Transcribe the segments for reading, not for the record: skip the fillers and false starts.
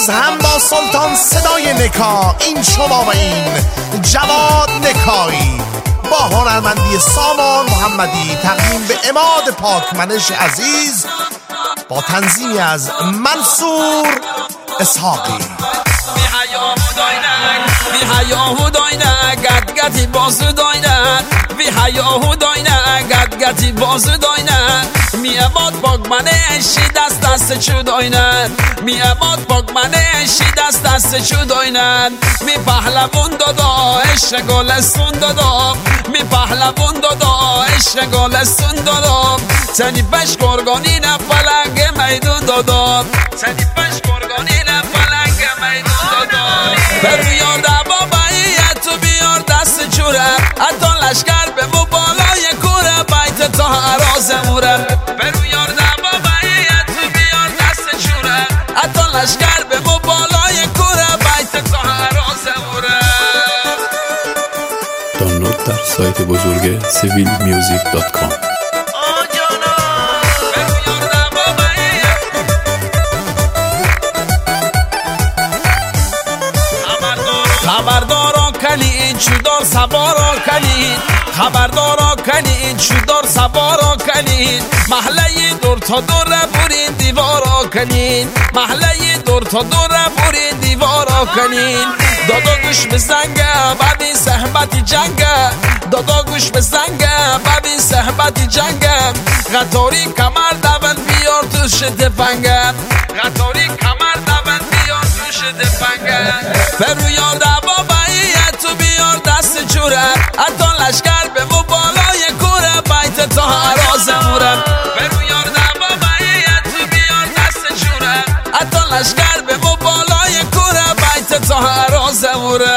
باز هم با سلطان صدای نکا، این شما و این جواد نکایی با هنرمندی سامان محمدی، تقدیم به عماد پاکمنش عزیز با تنظیمی از منصور اسحاقی. بی حیاهو داینه گدگتی بازو داینه، بی حیاهو داینه گدگتی بازو داینه، می اماد پاکمنه اشی دست چو داینه، می اماد پاکمنه اشی دست چو داینه، می پهلوون دادا عشق گلستون دادا، می پهلوون دادا عشق گلستون دادا، تنی پش گرگانی نه پلنگ میدون دادا، تنی پش گرگانی نه پلنگ میدون دادا، برو یاد بابایی تو بیار دست چوره، حتی لشکر به مو بالای کوره، بیت تا عراض موره، برو یار بابایی تو بیار دست چوره، حتی لشکر به مو بالای کوره، بیت تا عراض موره. دانلود در سایت بزرگ civilmusic.com. خبردارا کنین چودار سوارا کنین، خبردارا کنین چودار سوارا کنین، محله دور تا دور برین دیوارا کنین، محله دور تا دور برین دیوارا کنین، دادا گوش بزنگه ببین صحبت جنگه، دادا گوش بزنگه ببین صحبت جنگه، قطاری کمر دون بیار توش دفنگه، قطاری کمر دون بیار توش دفنگه، برو یاد بابایی تو بیار دست چوره، حتی لشکر به مو بالای کوره، بیت تا عراض موره، برو یاد بابایی تو بیار دست چوره، حتی لشکر به مو بالای کوره، بیت تا عراض موره.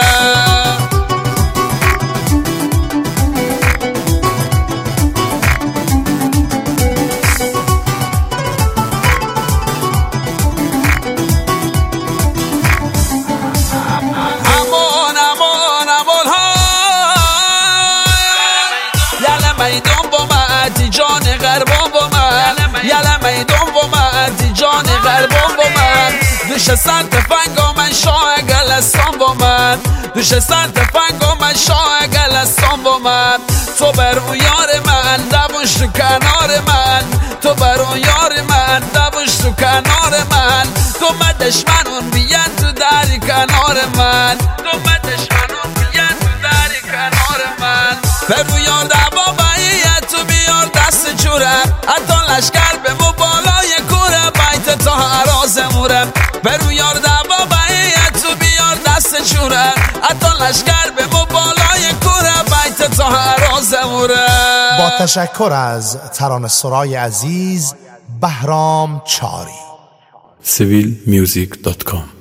میدون با من جان غربان با من، یله میدون با من جان غربان با من، دوش سر تفنگا من شاه گلستان با من، دوش سر تفنگا من شاه گلستان با من، تو بر اون یار من دوش تو کنار من، تو بر اون یار من دوش تو کنار من، تو من دشمنون بیان تو داری کنار من، تو من دشمنون بیان تو داری کنار من، برو یاد بابایی تو بیار دست چوره، حتی لشکر به مو بالای کوره، بیت تا عراض موره، برو یاد بابایی تو بیار دست چوره، حتی لشکر به مو بالای کوره، بیت تا عراض موره. با تشکر از ترانه سرای عزیز بهرام چاری. civilmusic.com